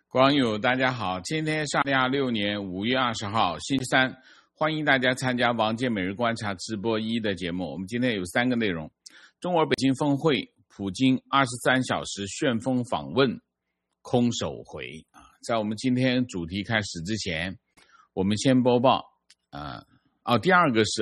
网友大家好，今天是2026年5月20号星期三，欢迎大家参加王健每日观察直播1的节目。我们今天有3个内容：中俄北京峰会，普京23小时旋风访问，空手回。在我们今天主题开始之前，我们先播报第二个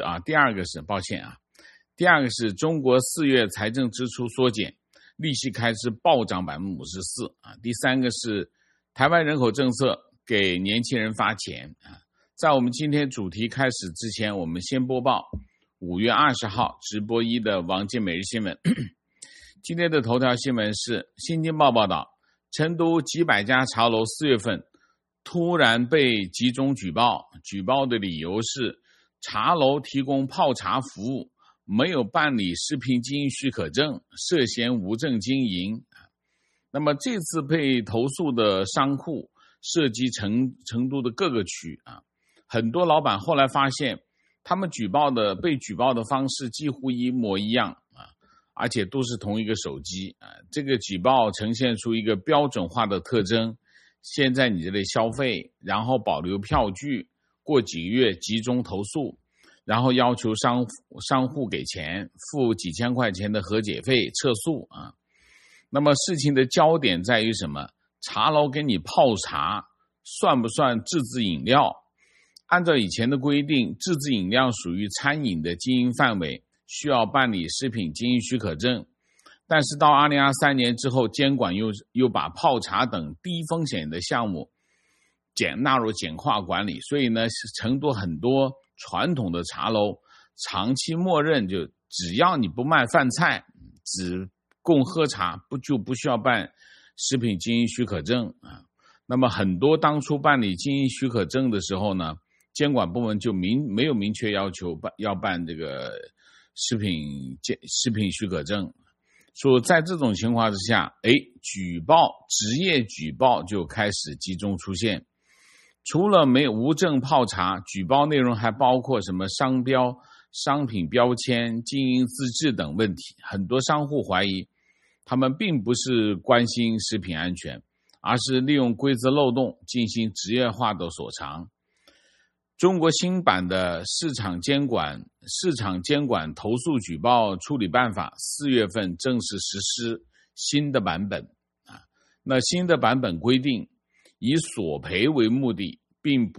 是中国4月财政支出缩减，利息开支暴涨 54%。第三个是台湾人口政策给年轻人发钱。在我们今天主题开始之前，我们先播报5月20号直播1的王健每日新闻。今天的头条新闻是新京报报道，成都几百家茶楼4月份突然被集中举报，举报的理由是茶楼提供泡茶服务没有办理食品经营许可证，涉嫌无证经营。那么这次被投诉的商户涉及成都的各个区很多老板后来发现他们被举报的方式几乎一模一样而且都是同一个手机这个举报呈现出一个标准化的特征，先在你这里消费，然后保留票据，过几个月集中投诉，然后要求商户给钱，付几千块钱的和解费撤诉那么事情的焦点在于什么？茶楼给你泡茶算不算自制饮料？按照以前的规定，自制饮料属于餐饮的经营范围，需要办理食品经营许可证。但是到2023年之后，监管又把泡茶等低风险的项目纳入简化管理，所以呢，成都很多传统的茶楼长期默认就只要你不卖饭菜，只供喝茶，就不需要办食品经营许可证那么很多当初办理经营许可证的时候呢，监管部门就没有明确要求要办这个食品许可证。说在这种情况之下，职业举报就开始集中出现。除了无证泡茶，举报内容还包括什么商标、商品标签、经营资质等问题。很多商户怀疑他们并不是关心食品安全，而是利用规则漏洞进行职业化的所长。中国新版的市场监管投诉举报处理办法4月份正式实施新的版本那新的版本规定，以索赔为目的，并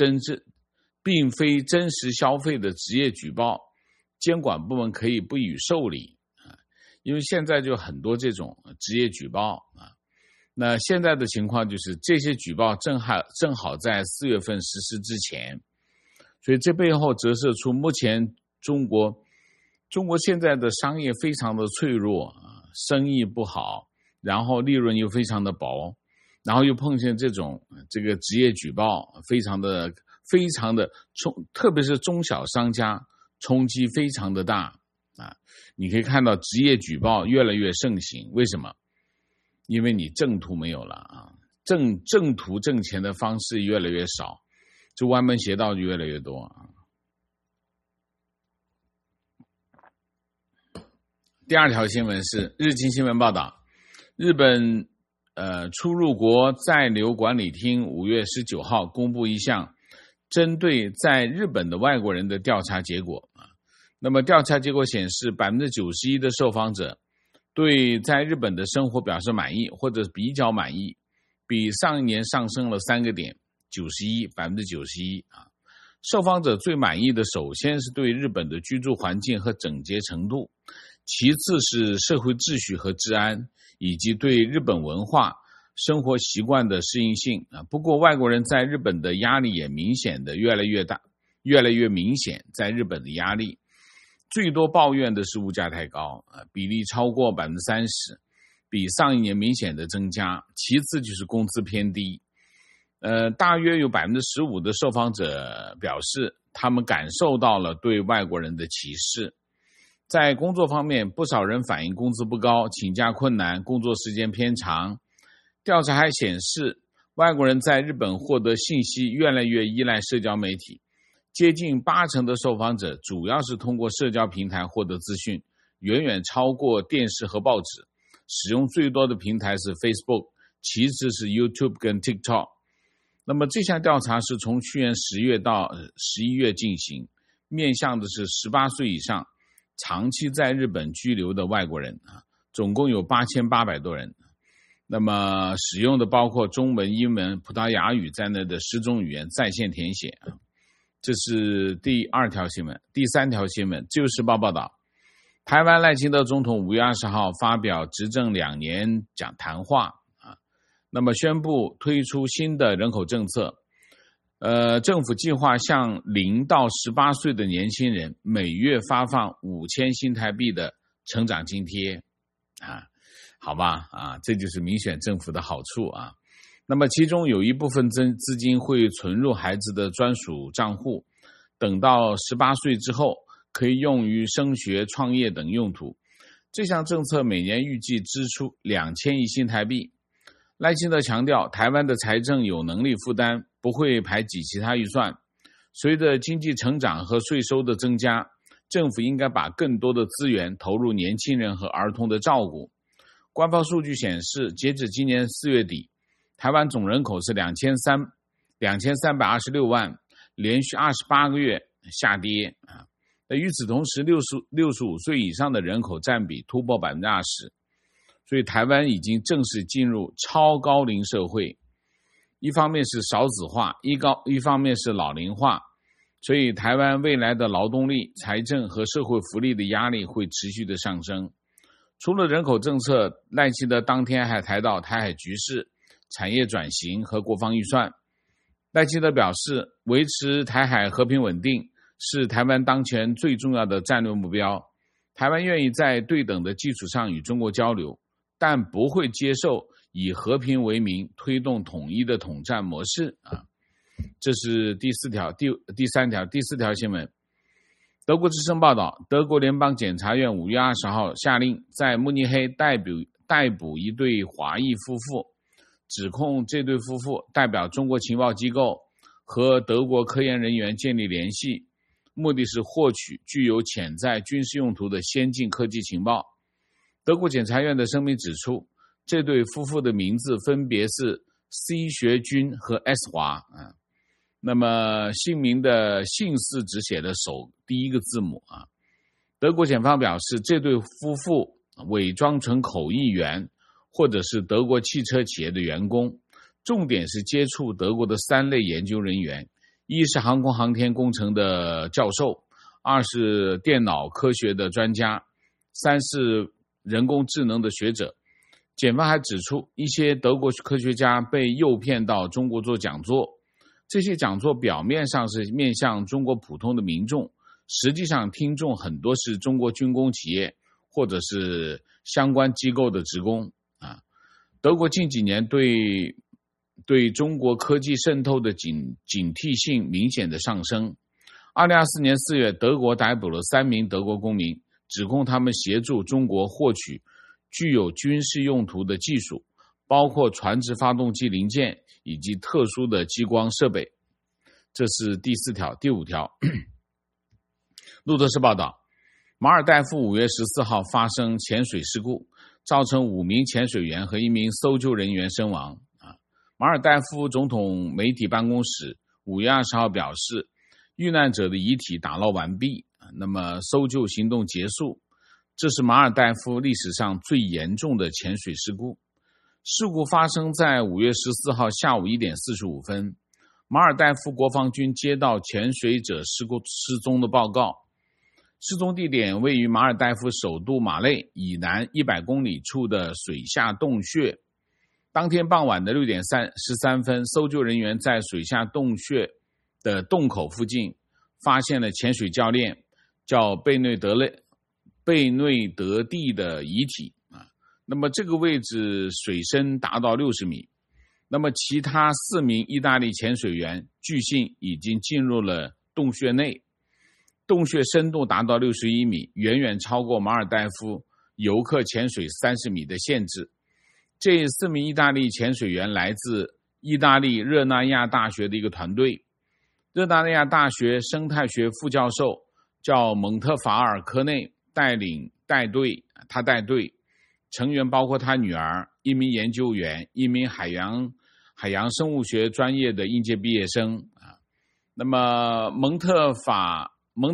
非真实消费的职业举报，监管部门可以不予受理因为现在就很多这种职业举报那现在的情况就是这些举报正好在4月份实施之前，所以这背后折射出目前中国现在的商业非常的脆弱生意不好，然后利润又非常的薄，然后又碰见这个职业举报非常的特别是中小商家冲击非常的大你可以看到职业举报越来越盛行。为什么？因为你正途没有了正途挣钱的方式越来越少，这歪门邪道就越来越多第二条新闻是日经新闻报道，日本出入国在留管理厅5月19号公布一项针对在日本的外国人的调查结果那么调查结果显示 91% 的受访者对在日本的生活表示满意或者比较满意，比上一年上升了3个点，91%。受访者最满意的首先是对日本的居住环境和整洁程度，其次是社会秩序和治安，以及对日本文化、生活习惯的适应性不过外国人在日本的压力也明显的越来越明显，在日本的压力最多抱怨的是物价太高比例超过 30%， 比上一年明显的增加，其次就是工资偏低大约有 15% 的受访者表示他们感受到了对外国人的歧视。在工作方面，不少人反映工资不高，请假困难，工作时间偏长。调查还显示，外国人在日本获得信息越来越依赖社交媒体，接近80%的受访者主要是通过社交平台获得资讯，远远超过电视和报纸。使用最多的平台是 Facebook， 其次是 YouTube 跟 TikTok。那么这项调查是从去年10月到11月进行，面向的是18岁以上长期在日本居留的外国人总共有8800多人。那么使用的包括中文、英文、葡萄牙语在内的10种语言在线填写。这是第2条新闻。第3条新闻，自由时报报道，台湾赖清德总统5月20号发表执政2年谈话那么宣布推出新的人口政策。政府计划向0到18岁的年轻人每月发放5000新台币的成长津贴好吧这就是民选政府的好处那么其中有一部分资金会存入孩子的专属账户，等到18岁之后可以用于升学、创业等用途。这项政策每年预计支出2000亿新台币。赖清德强调，台湾的财政有能力负担，不会排挤其他预算。随着经济成长和税收的增加，政府应该把更多的资源投入年轻人和儿童的照顾。官方数据显示，截止今年4月底，台湾总人口是2326万，连续28个月下跌与此同时，65岁以上的人口占比突破 20%， 所以台湾已经正式进入超高龄社会。一方面是少子化，一方面是老龄化，所以台湾未来的劳动力、财政和社会福利的压力会持续的上升。除了人口政策，赖清德当天还谈到台海局势、产业转型和国防预算。赖清德表示，维持台海和平稳定是台湾当前最重要的战略目标。台湾愿意在对等的基础上与中国交流，但不会接受以和平为名推动统一的统战模式这是第3条。第4条新闻。德国之声报道，德国联邦检察院5月20号下令在慕尼黑逮捕一对华裔夫妇，指控这对夫妇代表中国情报机构和德国科研人员建立联系，目的是获取具有潜在军事用途的先进科技情报。德国检察院的声明指出，这对夫妇的名字分别是 C 学军和 S 华那么姓名的姓氏只写了第一个字母德国检方表示，这对夫妇伪装成口译员或者是德国汽车企业的员工，重点是接触德国的3类研究人员：一是航空航天工程的教授，2是电脑科学的专家，3是人工智能的学者。检方还指出，一些德国科学家被诱骗到中国做讲座，这些讲座表面上是面向中国普通的民众，实际上听众很多是中国军工企业或者是相关机构的职工德国近几年对中国科技渗透的警惕性明显的上升。2024年4月，德国逮捕了3名德国公民，指控他们协助中国获取具有军事用途的技术，包括船只发动机零件以及特殊的激光设备。这是第4条。第5条，路透社报道，马尔代夫5月14号发生潜水事故，造成5名潜水员和1名搜救人员身亡马尔代夫总统媒体办公室5月20号表示，遇难者的遗体打捞完毕，那么搜救行动结束。这是马尔代夫历史上最严重的潜水事故。事故发生在5月14号下午1点45分。马尔代夫国防军接到潜水者失踪的报告，失踪地点位于马尔代夫首都马累以南100公里处的水下洞穴。当天傍晚的6点13分，搜救人员在水下洞穴的洞口附近发现了潜水教练叫贝内德蒂的遗体那么这个位置水深达到60米。那么其他4名意大利潜水员据信已经进入了洞穴内，洞穴深度达到61米，远远超过马尔代夫游客潜水30米的限制。这4名意大利潜水员来自意大利热那亚大学的一个团队。热那亚大学生态学副教授叫蒙特法尔科内带队， 成员包括他女儿、一名研究员、一名海洋生物学专业的应届毕业生啊。那么蒙特法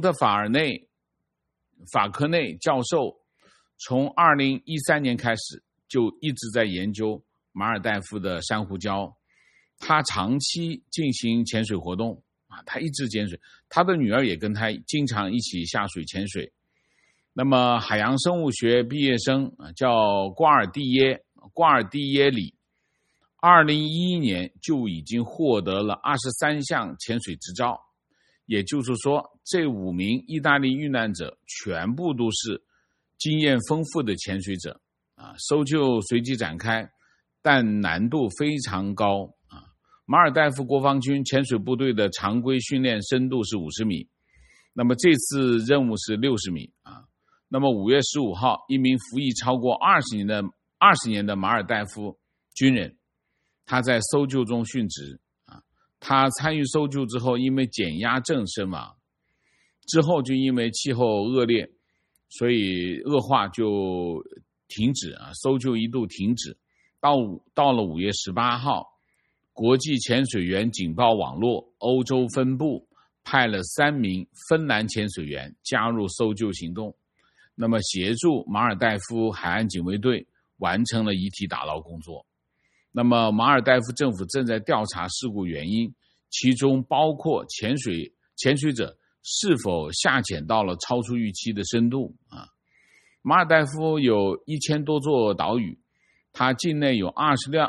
科内教授从2013年开始就一直在研究马尔代夫的珊瑚礁，他长期进行潜水活动啊，他一直潜水，他的女儿也跟他经常一起下水潜水。那么海洋生物学毕业生叫瓜尔蒂耶里，2011年就已经获得了23项潜水执照，也就是说这5名意大利遇难者全部都是经验丰富的潜水者啊。搜救随即展开，但难度非常高啊。马尔代夫国防军潜水部队的常规训练深度是50米，那么这次任务是60米啊。那么5月15号，一名服役超过20年的马尔代夫军人，他在搜救中殉职啊。他参与搜救之后，因为减压症身亡，之后就因为气候恶劣，所以恶化就停止啊，搜救一度停止。到了5月18号，国际潜水员警报网络欧洲分部派了3名芬兰潜水员加入搜救行动，那么协助马尔代夫海岸警卫队完成了遗体打捞工作。那么马尔代夫政府正在调查事故原因，其中包括潜水者是否下潜到了超出预期的深度啊。马尔代夫有1000多座岛屿，它境内有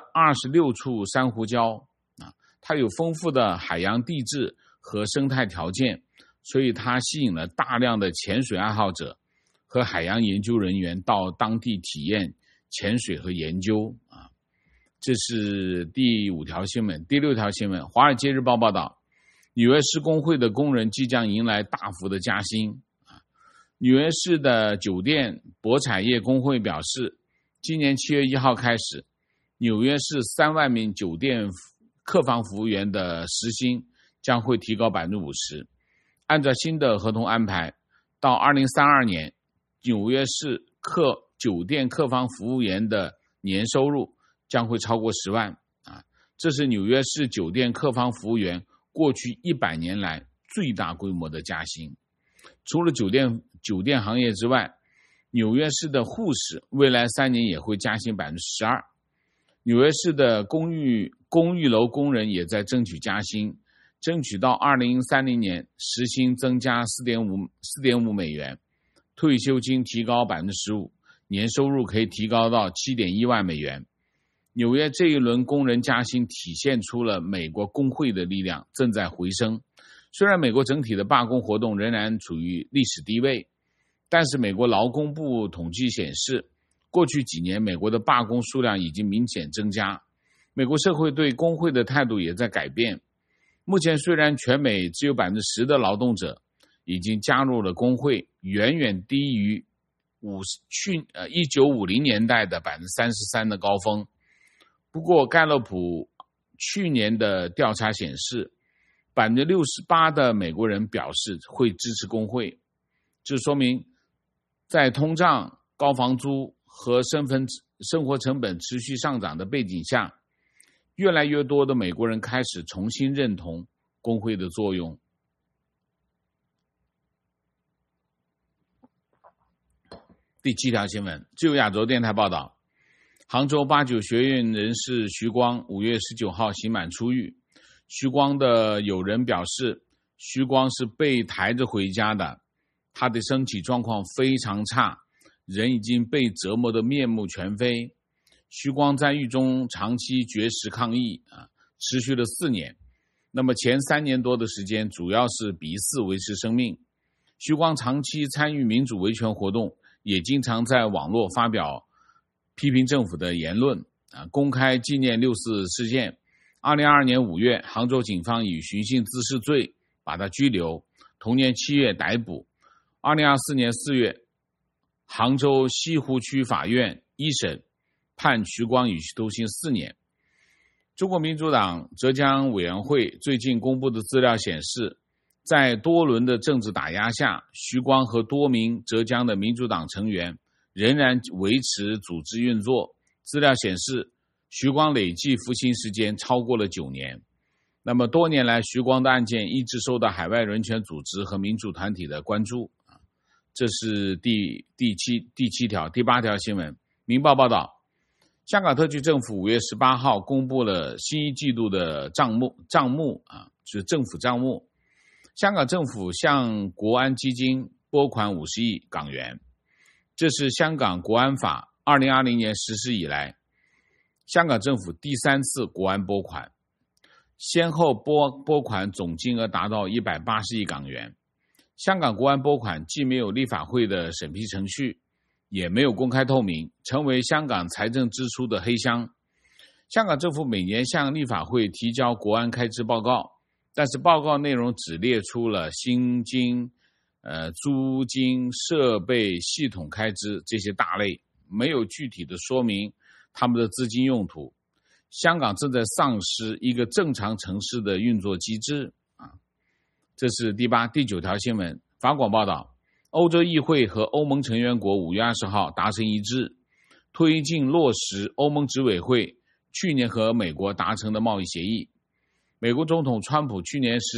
26处珊瑚礁啊，它有丰富的海洋地质和生态条件，所以它吸引了大量的潜水爱好者和海洋研究人员到当地体验潜水和研究啊。这是第5条新闻。第6条新闻，《华尔街日报》报道，纽约市工会的工人即将迎来大幅的加薪啊。纽约市的酒店博彩业工会表示，今年7月1号开始，纽约市3万名酒店客房服务员的时薪将会提高 50%。 按照新的合同安排，到2032年，纽约市酒店客房服务员的年收入将会超过10万啊，这是纽约市酒店客房服务员过去100年来最大规模的加薪。除了酒店行业之外，纽约市的护士未来3年也会加薪 12%。 纽约市的公寓楼工人也在争取加薪，争取到2030年时薪增加 4.5 美元，退休金提高 15%， 年收入可以提高到 7.1 万美元。纽约这一轮工人加薪体现出了美国工会的力量正在回升。虽然美国整体的罢工活动仍然处于历史低位，但是美国劳工部统计显示，过去几年美国的罢工数量已经明显增加，美国社会对工会的态度也在改变。目前虽然全美只有 10% 的劳动者已经加入了工会，远远低于1950年代的 33% 的高峰。不过盖勒普去年的调查显示， 68% 的美国人表示会支持工会，这说明在通胀、高房租和生活成本持续上涨的背景下，越来越多的美国人开始重新认同工会的作用。第7条新闻，自由亚洲电台报道，杭州89学院人士徐光5月19号刑满出狱。徐光的友人表示，徐光是被抬着回家的，他的身体状况非常差，人已经被折磨得面目全非。徐光在狱中长期绝食抗议持续了4年。那么前3年多的时间主要是鼻饲维持生命。徐光长期参与民主维权活动，也经常在网络发表批评政府的言论公开纪念6四事件。2022年5月，杭州警方以寻衅滋事罪把他拘留，同年7月逮捕。2024年4月，杭州西湖区法院一审判徐光有期徒刑4年。中国民主党浙江委员会最近公布的资料显示，在多轮的政治打压下，徐光和多名浙江的民主党成员仍然维持组织运作。资料显示，徐光累计服刑时间超过了9年。那么多年来，徐光的案件一直受到海外人权组织和民主团体的关注。这是第七条。第8条新闻，明报报道，香港特区政府5月18号公布了新一季度的账目就是政府账目。香港政府向国安基金拨款50亿港元，这是香港国安法2020年实施以来，香港政府第3次国安拨款，先后拨款总金额达到180亿港元。香港国安拨款既没有立法会的审批程序，也没有公开透明，成为香港财政支出的黑箱。香港政府每年向立法会提交国安开支报告，但是报告内容只列出了薪金、租金、设备、系统开支这些大类，没有具体的说明他们的资金用途。香港正在丧失一个正常城市的运作机制。这是第9条新闻。法广报道，欧洲议会和欧盟成员国5月20号达成一致，推进落实欧盟执委会去年和美国达成的贸易协议。美国总统川普去年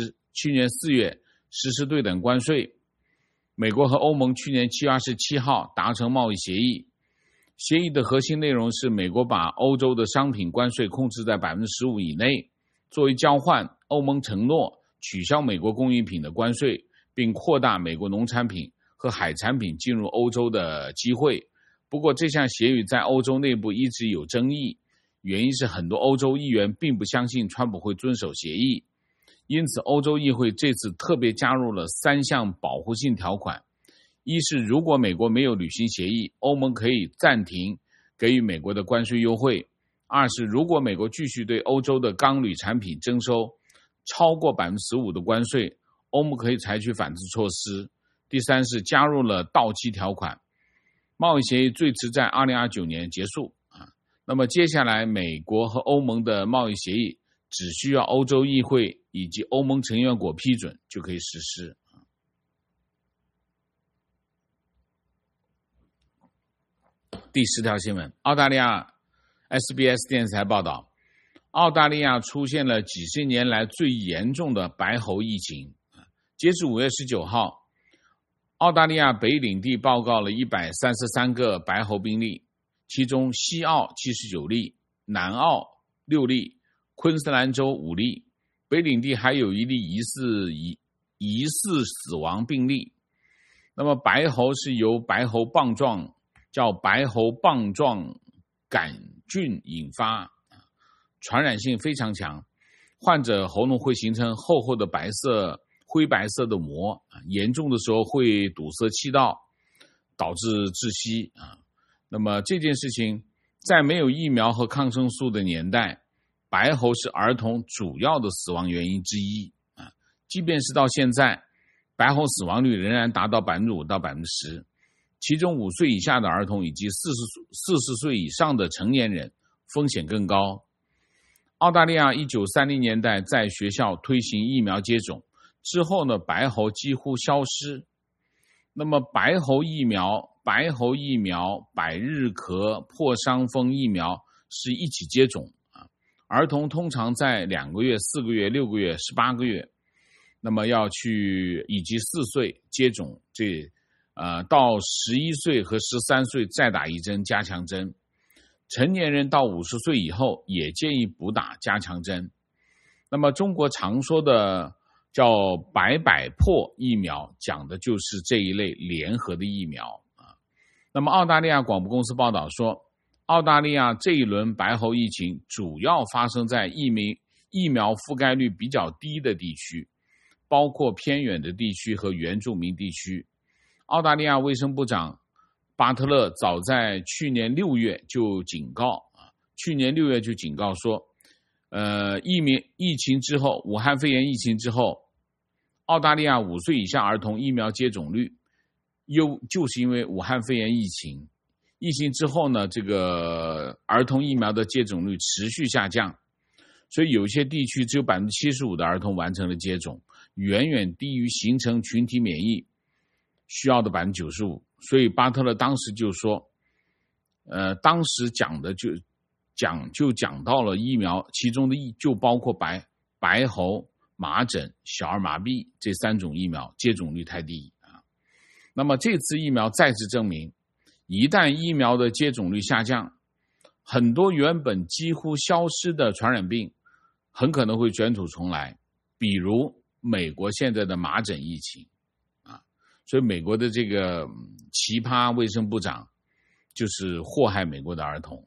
4月实施对等关税，美国和欧盟去年7月27号达成贸易协议。协议的核心内容是，美国把欧洲的商品关税控制在 15% 以内，作为交换，欧盟承诺取消美国工艺品的关税，并扩大美国农产品和海产品进入欧洲的机会。不过这项协议在欧洲内部一直有争议，原因是很多欧洲议员并不相信川普会遵守协议。因此欧洲议会这次特别加入了3项保护性条款。一是如果美国没有履行协议，欧盟可以暂停给予美国的关税优惠。2是如果美国继续对欧洲的钢铝产品征收超过 15% 的关税，欧盟可以采取反制措施。第3是加入了到期条款，贸易协议最迟在2029年结束。那么接下来美国和欧盟的贸易协议只需要欧洲议会以及欧盟成员国批准就可以实施。第10条新闻，澳大利亚 SBS 电视台报道，澳大利亚出现了几十年来最严重的白喉疫情。截至5月19号，澳大利亚北领地报告了133个白喉病例，其中西澳79例，南澳6例，昆士兰州5例，北领地还有1例疑似死亡病例。那么白喉是由白喉棒状杆菌引发，传染性非常强，患者喉咙会形成厚厚的灰白色的膜，严重的时候会堵塞气道，导致窒息。那么这件事情在没有疫苗和抗生素的年代，白喉是儿童主要的死亡原因之一。即便是到现在，白喉死亡率仍然达到 5% 到 10%， 其中5岁以下的儿童以及40岁以上的成年人风险更高。澳大利亚1930年代在学校推行疫苗接种之后呢，白喉几乎消失。那么白喉疫苗、百日咳、破伤风疫苗是一起接种。儿童通常在2个月、4个月、6个月、18个月，那么要去以及4岁接种到11岁和13岁再打1针加强针。成年人到50岁以后也建议补打加强针。那么中国常说的叫百破疫苗，讲的就是这一类联合的疫苗。那么澳大利亚广播公司报道说，澳大利亚这一轮白喉疫情主要发生在疫苗覆盖率比较低的地区，包括偏远的地区和原住民地区。澳大利亚卫生部长巴特勒早在去年6月就警告说，疫情之后，武汉肺炎疫情之后，澳大利亚5岁以下儿童疫苗接种率就是因为武汉肺炎疫情之后呢，这个儿童疫苗的接种率持续下降，所以有些地区只有 75% 的儿童完成了接种，远远低于形成群体免疫需要的 95%。所以巴特勒当时就说， 当时讲到了疫苗，其中的就包括白喉、麻疹、小儿麻痹这3种疫苗接种率太低啊。那么这次疫苗再次证明，一旦疫苗的接种率下降，很多原本几乎消失的传染病很可能会卷土重来，比如美国现在的麻疹疫情啊。所以美国的这个奇葩卫生部长就是祸害美国的儿童。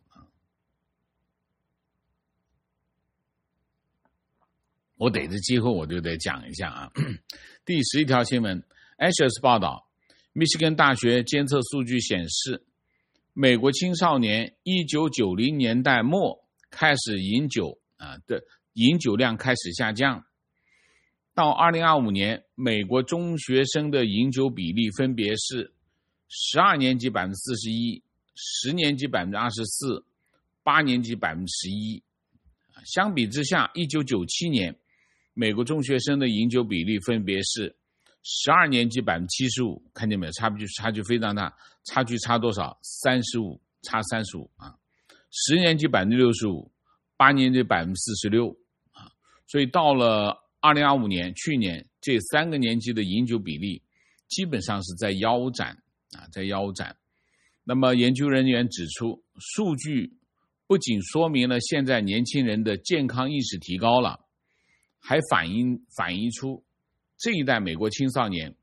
我逮着机会我就得讲一下啊。第11条新闻 ，Axios 报道，密歇根大学监测数据显示，美国青少年1990年代末开始饮酒的饮酒量开始下降，到2025年，美国中学生的饮酒比例分别是12年级 41%、10年级 24%、8年级 11%。相比之下，1997年美国中学生的饮酒比例分别是12年级 75%， 看见没有？差距非常大，差距差多少？35%，差35%啊。10年级 65%， 8年级 46%啊。所以到了2025年，去年这3个年级的饮酒比例基本上是在腰斩啊，在腰斩。那么研究人员指出，数据不仅说明了现在年轻人的健康意识提高了，还反映出这一代美国青少年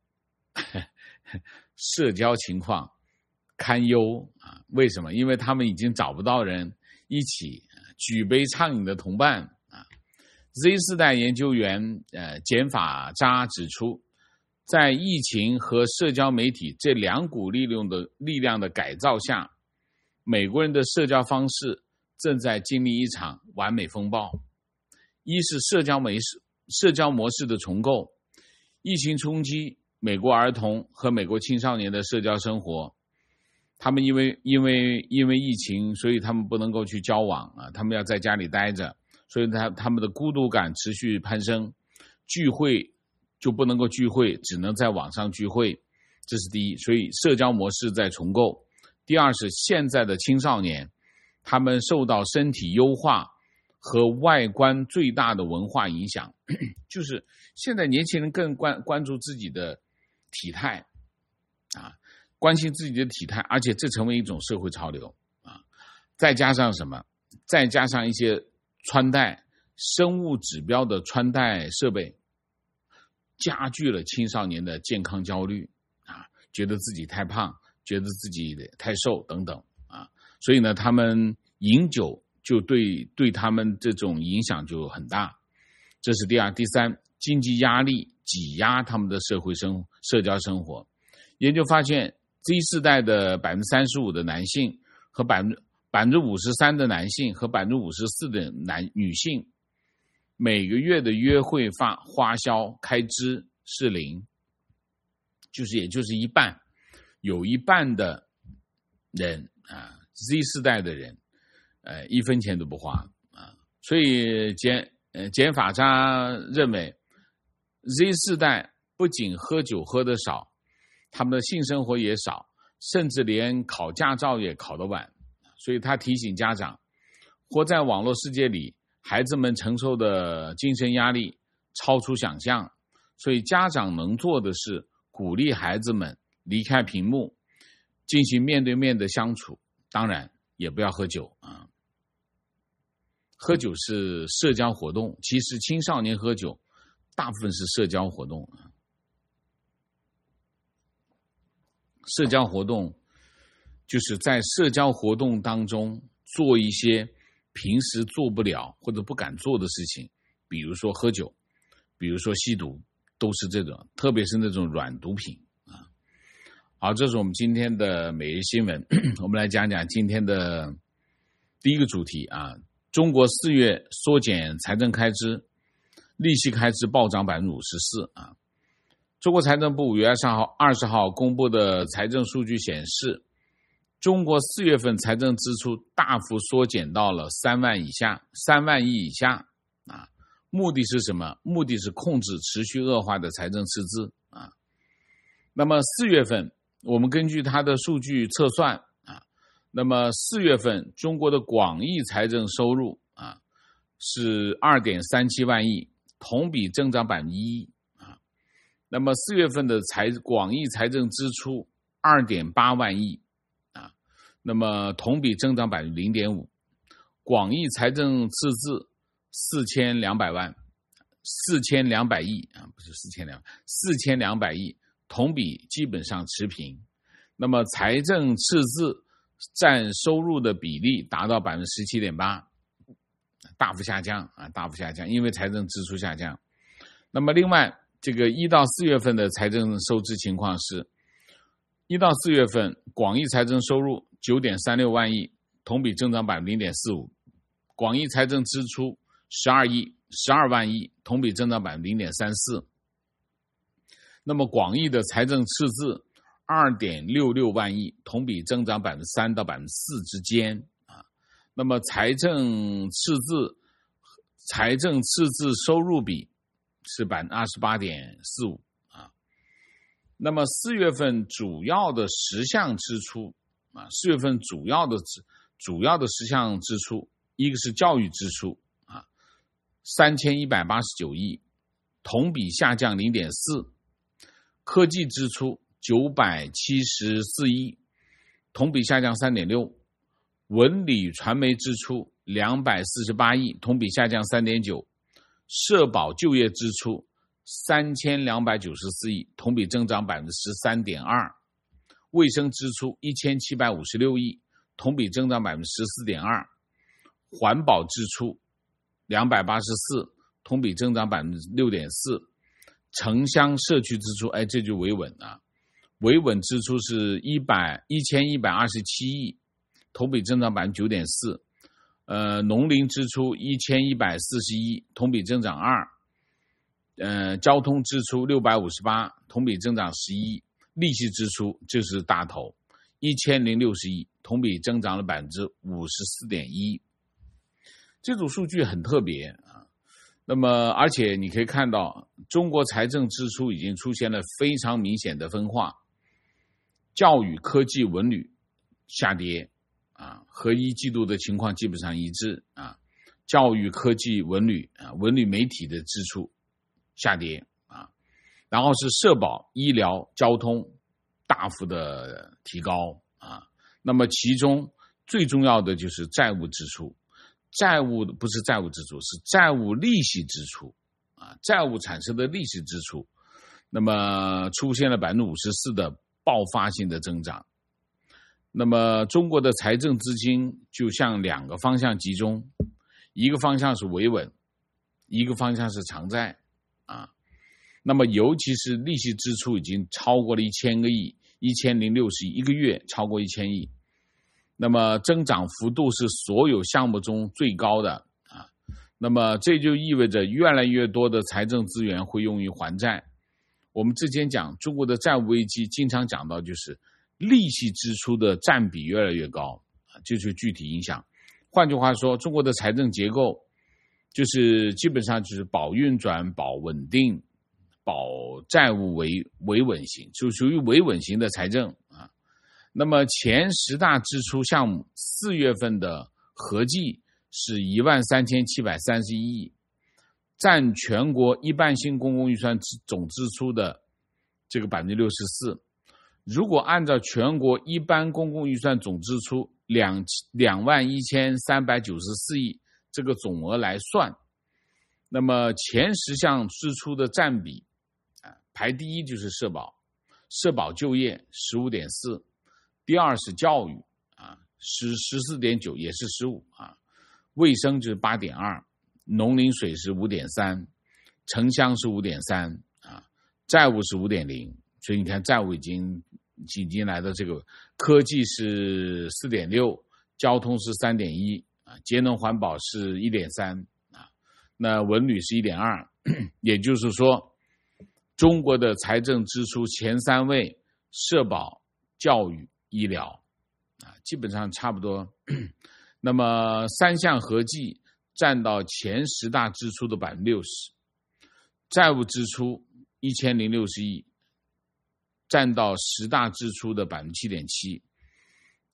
社交情况堪忧啊。为什么？因为他们已经找不到人一起举杯畅饮的同伴啊。Z 世代研究员简法扎指出，在疫情和社交媒体这2股力量的改造下，美国人的社交方式正在经历一场完美风暴。一是社交模式的重构，疫情冲击美国儿童和美国青少年的社交生活，他们因为疫情，所以他们不能够去交往啊，他们要在家里待着，所以他们的孤独感持续攀升，聚会就不能够聚会，只能在网上聚会，这是第一。所以社交模式在重构。第二是现在的青少年，他们受到身体优化和外观最大的文化影响，就是现在年轻人更关注自己的体态啊，关心自己的体态，而且这成为一种社会潮流啊。再加上什么？再加上一些穿戴生物指标的穿戴设备，加剧了青少年的健康焦虑啊，觉得自己太胖，觉得自己太瘦等等啊，所以呢，他们饮酒就对他们这种影响就很大。这是第二。第三，经济压力挤压他们的社交生活。研究发现 Z 世代的 35% 的男性和 53% 的男性和 54% 的女性每个月的约会花销开支是0，也就是一半，有一半的人啊 Z 世代的人1分钱都不花啊。所以简法扎认为 Z 世代不仅喝酒喝得少，他们的性生活也少，甚至连考驾照也考得晚。所以他提醒家长，活在网络世界里，孩子们承受的精神压力超出想象，所以家长能做的是鼓励孩子们离开屏幕，进行面对面的相处，当然也不要喝酒啊。喝酒是社交活动，其实青少年喝酒大部分是社交活动啊。社交活动就是在社交活动当中做一些平时做不了或者不敢做的事情，比如说喝酒，比如说吸毒，都是这种，特别是那种软毒品啊。好，这是我们今天的每日新闻。我们来讲讲今天的第一个主题啊，中国4月缩减财政开支，利息开支暴涨 54% 啊。中国财政部5月20号公布的财政数据显示，中国4月份财政支出大幅缩减到了3万亿以下啊。目的是什么？目的是控制持续恶化的财政赤字啊。那么4月份，我们根据它的数据测算啊， 那么4月份中国的广义财政收入是 2.37 万亿，同比增长 1%。那么4月份的广义财政支出 2.8 万亿那么同比增长 0.5%。广义财政赤字4200万，4200亿不是4200亿，同比基本上持平。那么财政赤字占收入的比例达到 17.8%， 大幅下降，因为财政支出下降。那么另外这个1到4月份的财政收支情况是，1到4月份广义财政收入 9.36 万亿，同比增长 0.45%。广义财政支出12万亿，同比增长 0.34%。那么广义的财政赤字 2.66 万亿，同比增长 3% 到 4% 之间那么财政赤字收入比是 28.45%那么4月份主要的10项支出4月份主要的10项支出，一个是教育支出3189亿，同比下降 0.4%。科技支出974亿，同比下降 3.6%。文旅传媒支出248亿，同比下降 3.9%。社保就业支出3294亿，同比增长 13.2%。卫生支出1756亿，同比增长 14.2%。环保支出284，同比增长 6.4%。城乡社区支出这就维稳维稳支出是1127亿，同比增长 9.4%。农林支出1140亿，同比增长 2%。交通支出658，同比增长11亿。利息支出就是大头1060亿，同比增长了 54.1%。这组数据很特别那么而且你可以看到中国财政支出已经出现了非常明显的分化，教育、科技、文旅下跌和1季度的情况基本上一致教育、科技、文旅文旅媒体的支出下跌然后是社保、医疗、交通大幅的提高那么其中最重要的就是债务支出，不是债务支出，是债务利息支出债务产生的利息支出，那么出现了 54% 的爆发性的增长。那么中国的财政资金就向2个方向集中，一个方向是维稳，一个方向是偿债那么尤其是利息支出已经超过了1000个亿，1060亿，一个月超过1000亿，那么增长幅度是所有项目中最高的那么这就意味着越来越多的财政资源会用于还债。我们之前讲中国的债务危机，经常讲到就是利息支出的占比越来越高这就是具体影响。换句话说，中国的财政结构就是基本上就是保运转、保稳定、保债务为稳型，就属于维稳型的财政那么前10大支出项目4月份的合计是13731亿，占全国一般性公共预算总支出的这个 64%。如果按照全国一般公共预算总支出21394亿这个总额来算，那么前10项支出的占比排第一就是社保就业 15.4%， 第二是教育14.9%， 也是15%卫生就是 8.2%， 农林水是 5.3%， 城乡是 5.3%债务是 5.0%， 所以你看债务已经来到这个。科技是 4.6%， 交通是 3.1%节能环保是 1.3%那文旅是 1.2%也就是说中国的财政支出前3位社保、教育、医疗基本上差不多那么3项合计占到前10大支出的 60%。 债务支出1060亿，占到10大支出的 7.7%。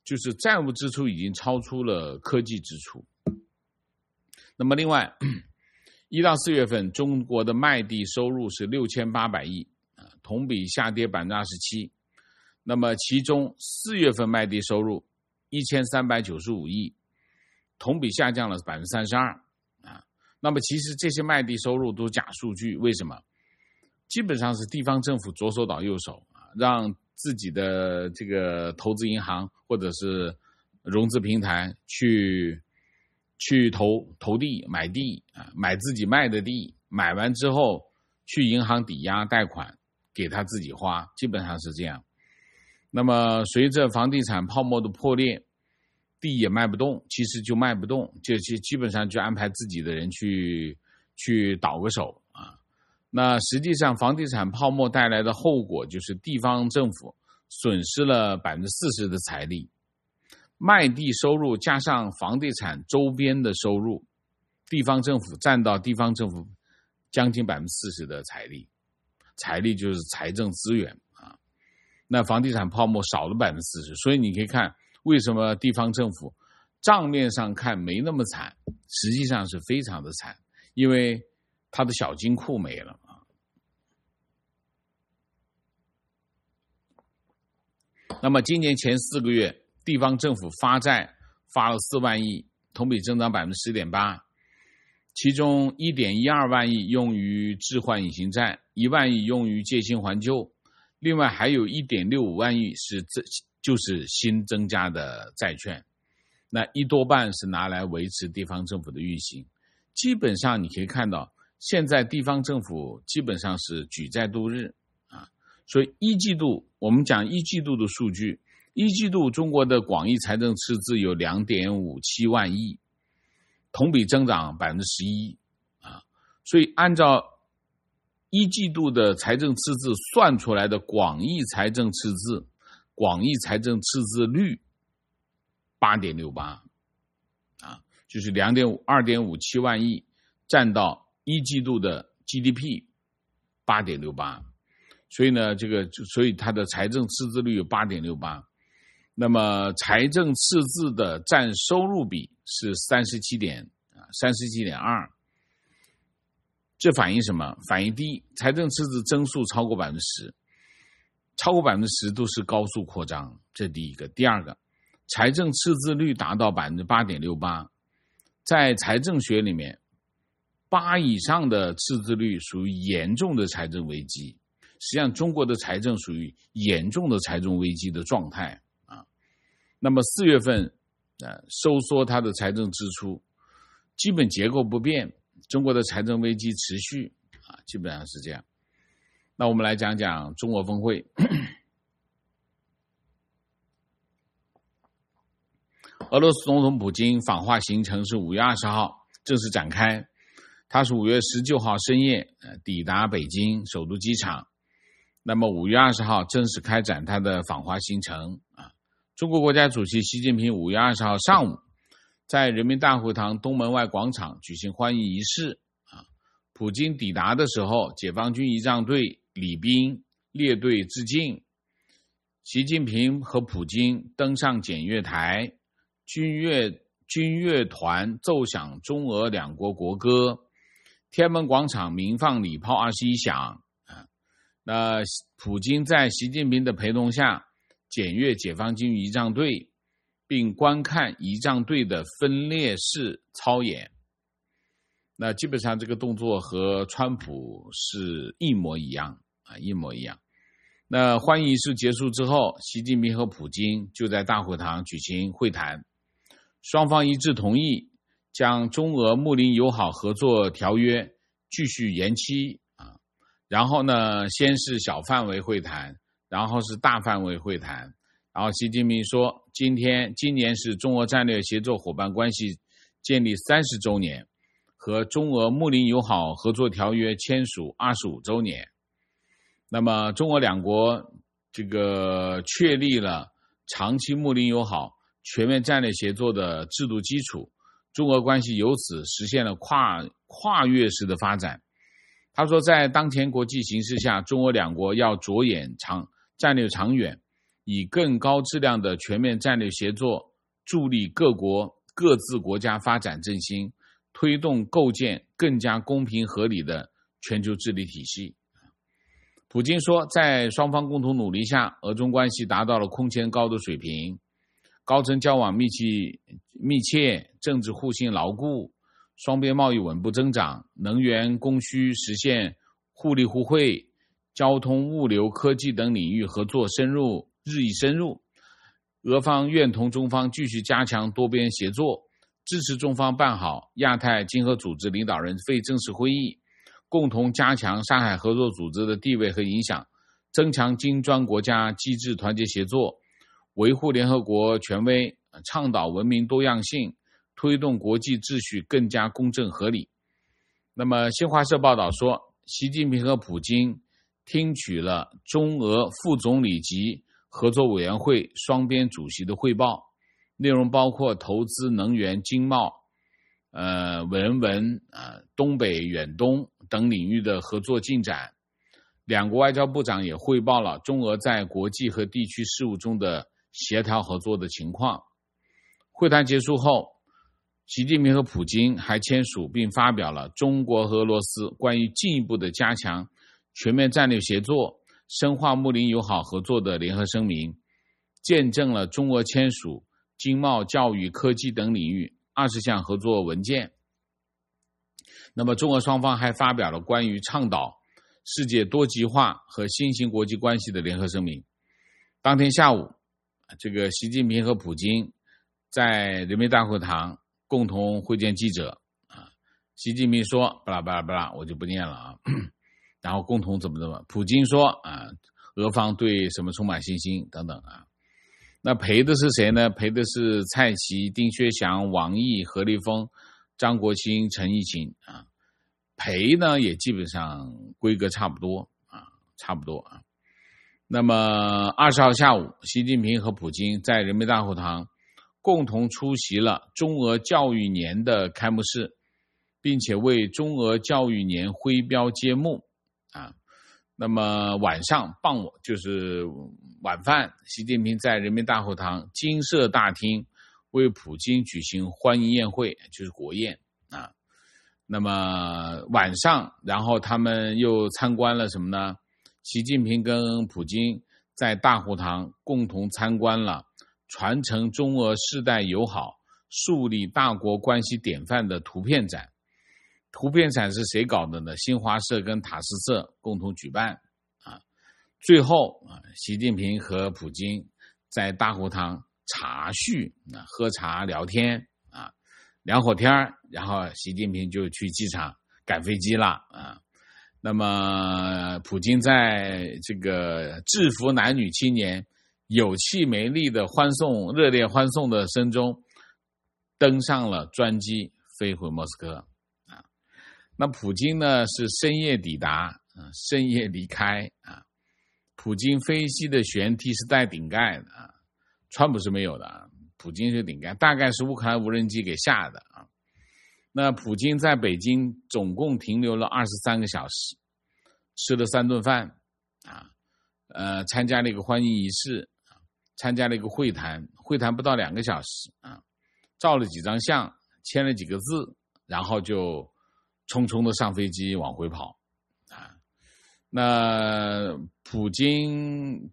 就是债务支出已经超出了科技支出。那么另外，1到4月份中国的卖地收入是6800亿，同比下跌27%。那么其中4月份卖地收入1395亿，同比下降了32%。那么其实这些卖地收入都假数据，为什么？基本上是地方政府左手倒右手，让自己的这个投资银行或者是融资平台去投地买地，买自己卖的地，买完之后去银行抵押贷款给他自己花，基本上是这样。那么随着房地产泡沫的破裂，地也卖不动，其实就卖不动，就基本上就安排自己的人去倒个手啊。那实际上房地产泡沫带来的后果就是地方政府损失了40%的财力，卖地收入加上房地产周边的收入，地方政府占到地方政府将近40%的财力，财力就是财政资源啊。那房地产泡沫少了40%，所以你可以看为什么地方政府账面上看没那么惨，实际上是非常的惨，因为他的小金库没了啊。那么今年前4个月，地方政府发债发了4万亿，同比增长10.8%，其中1.12万亿用于置换隐形债，1万亿用于借新还旧，另外还有1.65万亿就是新增加的债券，那多半是拿来维持地方政府的运行。基本上你可以看到，现在地方政府基本上是举债度日啊。所以一季度我们讲一季度的数据，一季度中国的广义财政赤字有 2.57 万亿，同比增长 11% 啊。所以按照一季度的财政赤字算出来的广义财政赤字，广义财政赤字率 8.68 啊，就是 2.57 万亿占到一季度的 GDP 8.68， 所以呢所以它的财政赤字率有 8.68， 那么财政赤字的占收入比是 37.2， 这反映什么？反映第一，财政赤字增速超过 10%， 超过 10% 都是高速扩张，这第一个。第二个，财政赤字率达到 8.68%， 在财政学里面8以上的赤字率属于严重的财政危机，实际上中国的财政属于严重的财政危机的状态啊。那么4月份收缩它的财政支出，基本结构不变，中国的财政危机持续啊，基本上是这样。那我们来讲讲中俄峰会。俄罗斯总统普京访华行程是5月20号正式展开，他是5月19号深夜抵达北京首都机场，那么5月20号正式开展他的访华行程啊。中国国家主席习近平5月20号上午在人民大会堂东门外广场举行欢迎仪式啊。普京抵达的时候，解放军仪仗队礼宾列队致敬，习近平和普京登上检阅台，军乐团奏响中俄两国国歌，天安门广场鸣放礼炮21响啊。那普京在习近平的陪同下检阅解放军仪仗队，并观看仪仗队的分列式操演。那基本上这个动作和川普是一模一样啊，一模一样。那欢迎仪式结束之后，习近平和普京就在大会堂举行会谈，双方一致同意将中俄睦邻友好合作条约继续延期啊。然后呢，先是小范围会谈，然后是大范围会谈。然后习近平说，今年是中俄战略协作伙伴关系建立30周年和中俄睦邻友好合作条约签署25周年。那么中俄两国这个确立了长期睦邻友好、全面战略协作的制度基础，中俄关系由此实现了跨越式的发展。他说，在当前国际形势下，中俄两国要着眼战略长远， 以更高质量的全面战略协作，助力各自国家发展振兴，推动构建更加公平合理的全球治理体系。普京说，在双方共同努力下，俄中关系达到了空前高的水平，高层交往密切，政治互信牢固，双边贸易稳步增长，能源供需实现互利互惠，交通、物流、科技等领域合作日益深入。俄方愿同中方继续加强多边协作，支持中方办好亚太经合组织领导人非正式会议，共同加强上海合作组织的地位和影响，增强金砖国家机制团结协作，维护联合国权威，倡导文明多样性，推动国际秩序更加公正合理。那么新华社报道说，习近平和普京听取了中俄副总理级合作委员会双边主席的汇报，内容包括投资、能源、经贸、文东北远东等领域的合作进展。两国外交部长也汇报了中俄在国际和地区事务中的协调合作的情况。会谈结束后，习近平和普京还签署并发表了中国和俄罗斯关于进一步的加强全面战略协作、深化睦邻友好合作的联合声明，见证了中俄签署经贸、教育、科技等领域20项合作文件。那么中俄双方还发表了关于倡导世界多极化和新型国际关系的联合声明。当天下午，这个习近平和普京在人民大会堂共同会见记者啊。习近平说巴拉巴拉巴拉，我就不念了啊。然后共同怎么，普京说啊，俄方对什么充满信心等等啊。那陪的是谁呢？陪的是蔡奇、丁薛祥、王毅、何立峰、张国清、陈毅勤啊。陪呢也基本上规格差不多啊。那么20号下午，习近平和普京在人民大会堂共同出席了中俄教育年的开幕式，并且为中俄教育年徽标揭幕啊。那么就是晚饭，习近平在人民大会堂金色大厅为普京举行欢迎宴会，就是国宴啊。那么晚上，然后他们又参观了什么呢？习近平跟普京在大会堂共同参观了传承中俄世代友好、树立大国关系典范的图片展。图片展是谁搞的呢？新华社跟塔斯社共同举办啊。最后习近平和普京在大会堂茶叙喝茶聊天啊，聊会天，然后习近平就去机场赶飞机了啊。那么普京在这个制服男女青年有气没力的热烈欢送的声中，登上了专机飞回莫斯科啊。那普京呢是深夜抵达，深夜离开啊。普京飞机的舷梯是带顶盖的啊，川普是没有的啊，普京是顶盖，大概是乌克兰无人机给下的啊。那普京在北京总共停留了23个小时，吃了3顿饭啊，参加了一个欢迎仪式，参加了一个会谈不到2个小时啊，照了几张相，签了几个字，然后就匆匆的上飞机往回跑啊。那普京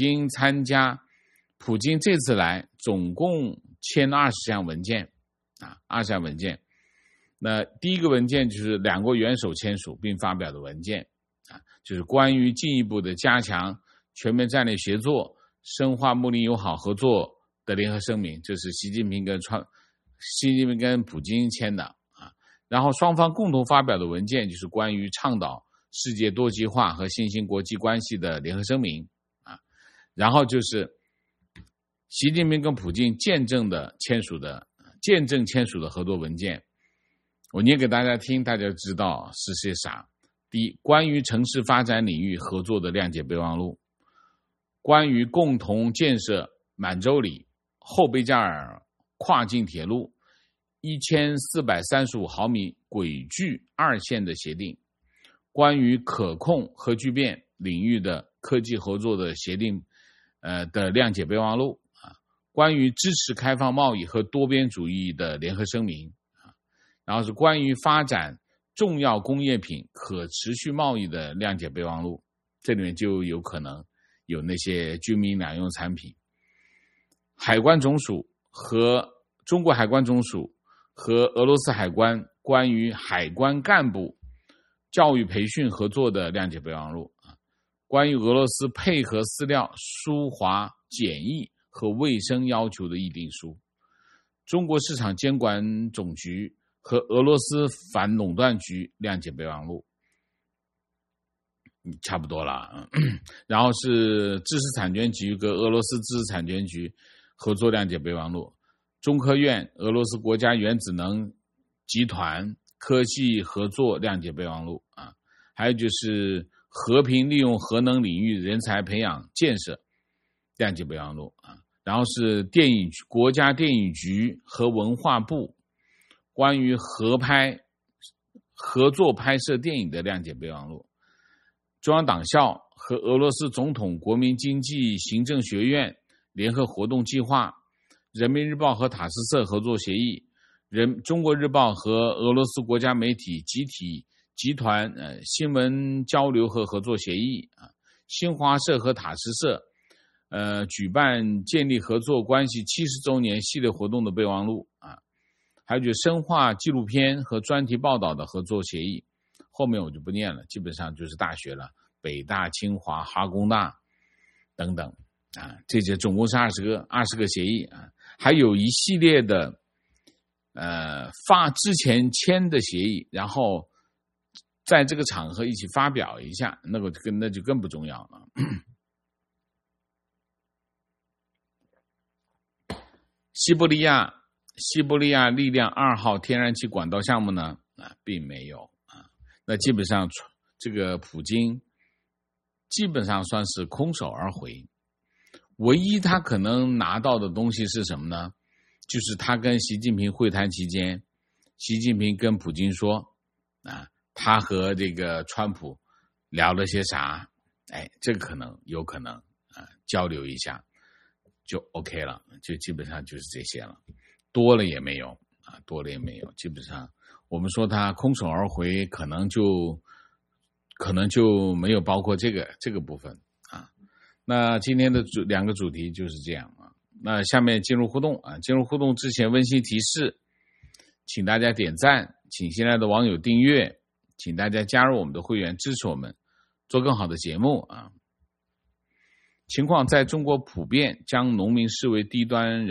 这次来总共签了20项文件啊，20项文件。那第一个文件就是2国元首签署并发表的文件啊，就是关于进一步的加强全面战略协作、深化睦邻友好合作的联合声明，这是习近平跟普京签的啊。然后双方共同发表的文件就是关于倡导世界多极化和新兴国际关系的联合声明啊。然后就是习近平跟普京见证签署的合作文件，我念给大家听，大家知道是些啥。第一，关于城市发展领域合作的谅解备忘录，关于共同建设满洲里后贝加尔跨境铁路1435毫米轨距2线的协定，关于可控核聚变领域的科技合作的协定的谅解备忘录啊，关于支持开放贸易和多边主义的联合声明啊，然后是关于发展重要工业品可持续贸易的谅解备忘录，这里面就有可能有那些军民两用产品。海关总署和中国海关总署和俄罗斯海关关于海关干部教育培训合作的谅解备忘录啊，关于俄罗斯配合饲料输华检疫和卫生要求的议定书，中国市场监管总局和俄罗斯反垄断局谅解备忘录，差不多了。然后是知识产权局和俄罗斯知识产权局合作谅解备忘录，中科院俄罗斯国家原子能集团科技合作谅解备忘录啊，还有就是和平利用核能领域人才培养建设谅解备忘录啊，然后是国家电影局和文化部关于合作拍摄电影的谅解备忘录，中央党校和俄罗斯总统国民经济行政学院联合活动计划，人民日报和塔斯社合作协议，中国日报和俄罗斯国家媒体集团新闻交流和合作协议啊，新华社和塔斯社举办建立合作关系70周年系列活动的备忘录啊，还有就是深化纪录片和专题报道的合作协议，后面我就不念了，基本上就是大学了，北大、清华、哈工大等等啊，这些总共是20个协议啊，还有一系列的之前签的协议，然后在这个场合一起发表一下，那就更不重要了。西伯利亚力量2号天然气管道项目呢并没有啊，那基本上这个普京基本上算是空手而回，唯一他可能拿到的东西是什么呢？就是他跟习近平会谈期间，习近平跟普京说啊，他和这个川普聊了些啥，这个有可能啊，交流一下就 OK 了，就基本上就是这些了，多了也没有啊，基本上我们说他空手而回，可能就没有包括这个部分啊。那今天的两个主题就是这样啊。那下面进入互动啊，进入互动之前温馨提示，请大家点赞，请新来的网友订阅，请大家加入我们的会员支持我们做更好的节目啊。情况在中国普遍将农民视为低端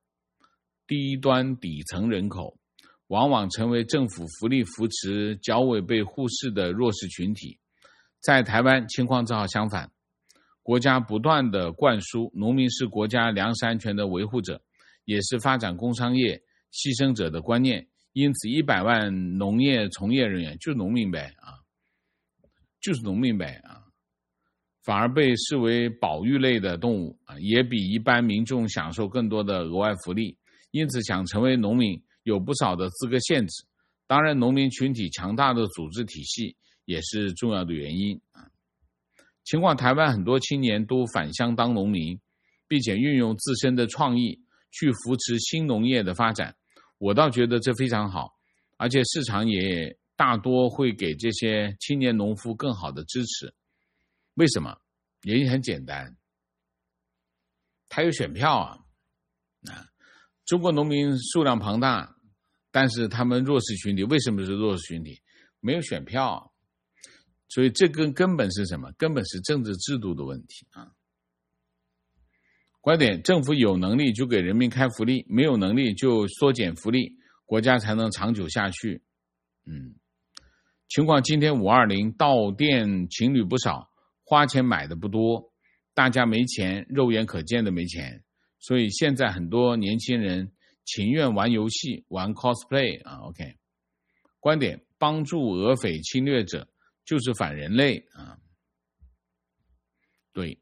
底层人口，往往成为政府福利扶持较为被忽视的弱势群体。在台湾情况正好相反，国家不断的灌输农民是国家粮食安全的维护者，也是发展工商业牺牲者的观念，因此100万农业从业人员就是农民呗啊，反而被视为保育类的动物啊，也比一般民众享受更多的额外福利，因此想成为农民有不少的资格限制。当然，农民群体强大的组织体系也是重要的原因啊。情况台湾很多青年都返乡当农民，并且运用自身的创意去扶持新农业的发展，我倒觉得这非常好，而且市场也大多会给这些青年农夫更好的支持。为什么？原因很简单，他有选票啊。中国农民数量庞大，但是他们弱势群体，为什么是弱势群体？没有选票，所以这根本是什么？根本是政治制度的问题啊。观点：政府有能力就给人民开福利，没有能力就缩减福利，国家才能长久下去。情况今天520到店情侣不少，花钱买的不多，大家没钱，肉眼可见的没钱，所以现在很多年轻人情愿玩游戏，玩 cosplay 啊。OK， 观点：帮助俄匪侵略者就是反人类啊。对，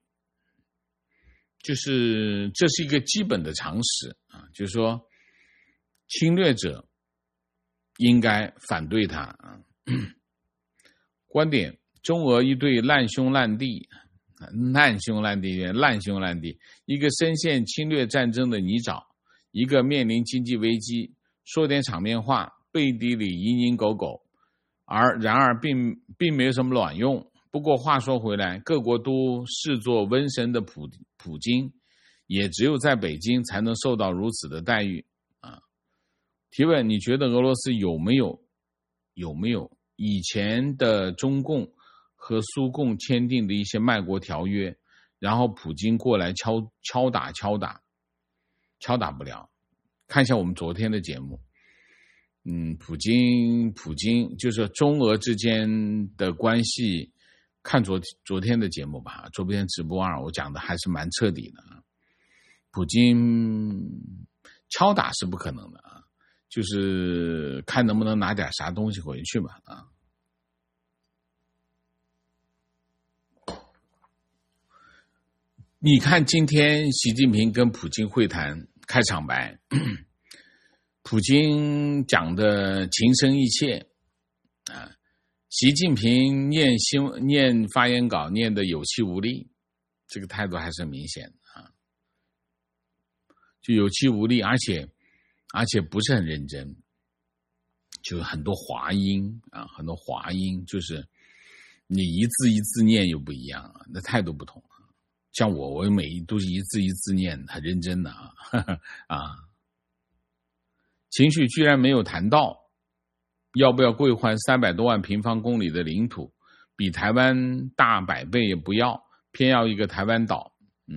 就是这是一个基本的常识啊，就是说侵略者应该反对他啊。观点：中俄一对烂兄烂弟难兄难弟，难兄难弟，一个深陷侵略战争的泥沼，一个面临经济危机，说点场面话，背地里蝇营狗苟，然而并没有什么卵用。不过话说回来，各国都视作瘟神的普京，也只有在北京才能受到如此的待遇啊。提问：你觉得俄罗斯有没有以前的中共和苏共签订的一些卖国条约，然后普京过来敲打不了？看一下我们昨天的节目，普京就是中俄之间的关系，看昨天的节目吧，昨天直播我讲的还是蛮彻底的啊。普京敲打是不可能的啊，就是看能不能拿点啥东西回去吧啊。你看今天习近平跟普京会谈开场白，普京讲的情深意切啊，习近平念发言稿念的有气无力，这个态度还是很明显啊，就有气无力，而且不是很认真，就很多滑音啊，很多滑音，就是你一字一字念又不一样啊，那态度不同。像我每一都是一字一字念，很认真的啊，情绪居然没有谈到要不要归还300多万平方公里的领土，比台湾大100倍也不要，偏要一个台湾岛。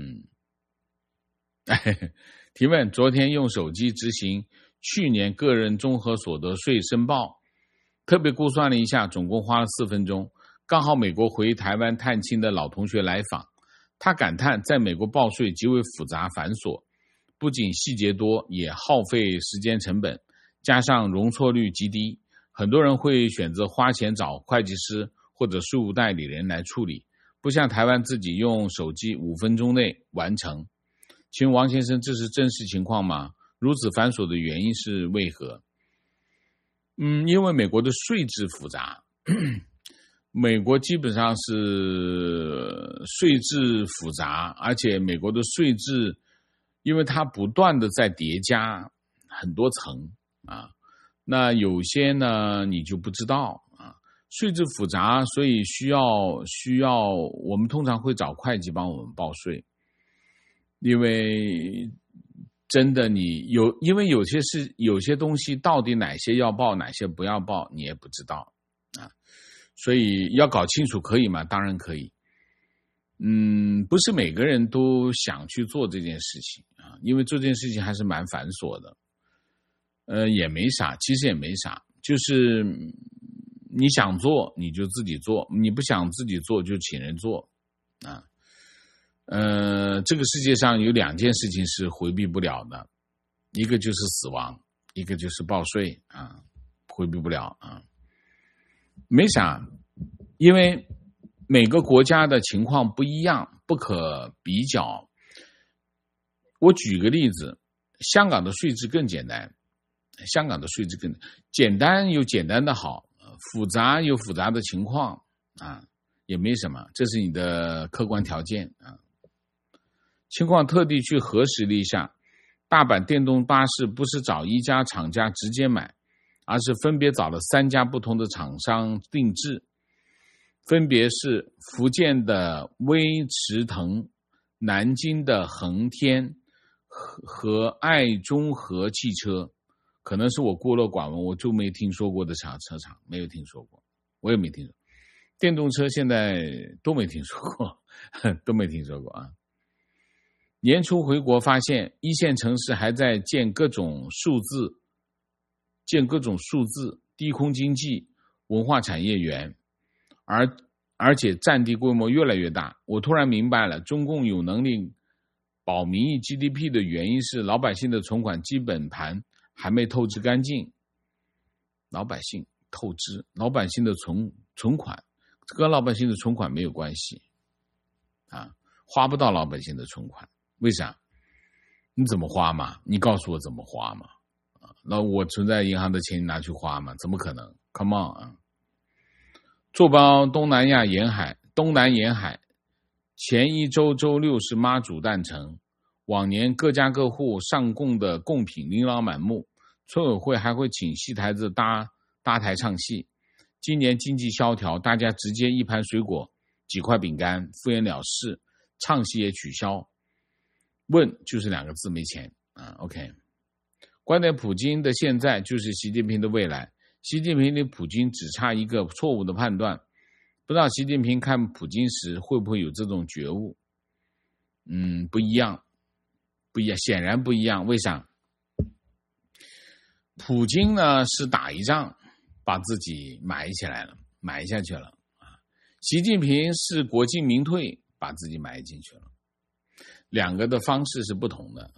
提问：昨天用手机执行去年个人综合所得税申报，特别估算了一下，总共花了4分钟，刚好美国回台湾探亲的老同学来访。他感叹在美国报税极为复杂繁琐，不仅细节多，也耗费时间成本，加上容错率极低，很多人会选择花钱找会计师或者税务代理人来处理，不像台湾自己用手机5分钟内完成。请问王先生，这是真实情况吗？如此繁琐的原因是为何？因为美国的税制复杂美国基本上是税制复杂，而且美国的税制因为它不断的在叠加很多层啊，那有些呢你就不知道啊，税制复杂，所以需要我们通常会找会计帮我们报税，因为真的因为有些东西到底哪些要报哪些不要报你也不知道啊。所以要搞清楚可以吗？当然可以。不是每个人都想去做这件事情啊，因为这件事情还是蛮繁琐的。也没啥，其实也没啥，就是你想做你就自己做，你不想自己做就请人做啊。这个世界上有2件事情是回避不了的，一个就是死亡，一个就是报税啊，回避不了啊。没啥，因为每个国家的情况不一样，不可比较。我举个例子，香港的税制更简单，香港的税制更简单，有简单的好，复杂有复杂的情况啊，也没什么，这是你的客观条件啊。情况特地去核实了一下，大阪电动巴士不是找一家厂家直接买，而是分别找了3家不同的厂商定制，分别是福建的威驰腾、南京的恒天和爱中和汽车，可能是我孤陋寡闻，我就没听说过的车厂，没有听说过，我也没听说。电动车现在都没听说过，都没听说过啊。年初回国发现1线城市还在建各种数字低空经济文化产业园，而且占地规模越来越大。我突然明白了，中共有能力保民意 GDP 的原因是老百姓的存款基本盘还没透支干净。老百姓透支，老百姓的存款，这跟老百姓的存款没有关系啊，花不到老百姓的存款。为啥？你怎么花嘛？你告诉我怎么花嘛？那我存在银行的钱拿去花嘛？怎么可能 ？Come on 啊！坐包东南沿海前一周周六是妈祖诞辰，往年各家各户上供的贡品琳琅满目，村委会还会请戏台子搭台唱戏。今年经济萧条，大家直接一盘水果几块饼干敷衍了事，唱戏也取消。问就是2个字，没钱OK。 观点普京的现在就是习近平的未来，习近平离普京只差一个错误的判断，不知道习近平看普京时会不会有这种觉悟。不一样，显然不一样。为啥？普京呢是打一仗把自己埋下去了，习近平是国进民退把自己埋进去了，两个的方式是不同的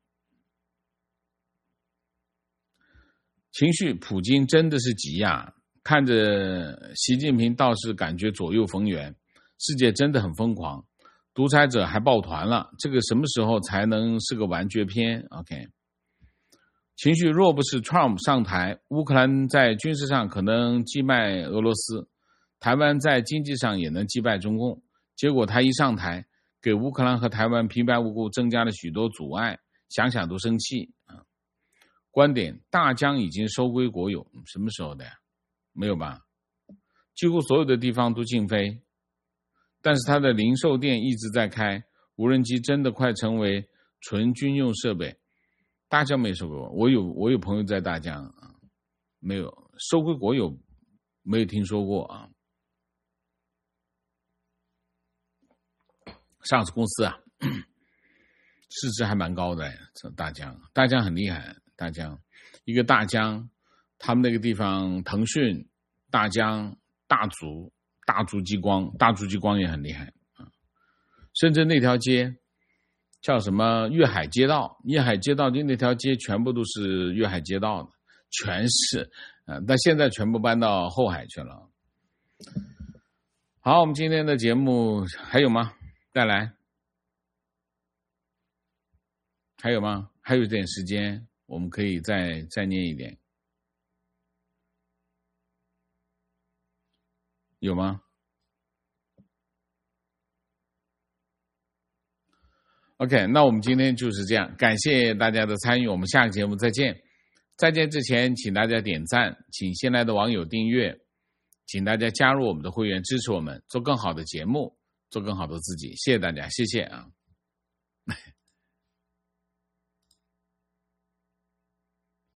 情绪，普京真的是急呀，看着习近平倒是感觉左右逢源，世界真的很疯狂，独裁者还抱团了，这个什么时候才能是个完结篇 ？OK。情绪，若不是 Trump 上台，乌克兰在军事上可能击败俄罗斯，台湾在经济上也能击败中共。结果他一上台，给乌克兰和台湾平白无故增加了许多阻碍，想想都生气观点，大疆已经收归国有，什么时候的呀？没有吧？几乎所有的地方都禁飞，但是它的零售店一直在开，无人机真的快成为纯军用设备。大疆没收归我有朋友在大疆没有收归国有，没有听说过上市公司市值还蛮高的，大疆很厉害，大疆一个大疆，他们那个地方腾讯、大疆、大族激光也很厉害深圳那条街叫什么粤海街道的那条街全部都是粤海街道的，全是但现在全部搬到后海去了。好，我们今天的节目还有吗？带来还有吗？还有点时间，我们可以再念一点，有吗？OK， 那我们今天就是这样，感谢大家的参与，我们下个节目再见。再见之前，请大家点赞，请新来的网友订阅，请大家加入我们的会员，支持我们做更好的节目，做更好的自己。谢谢大家，谢谢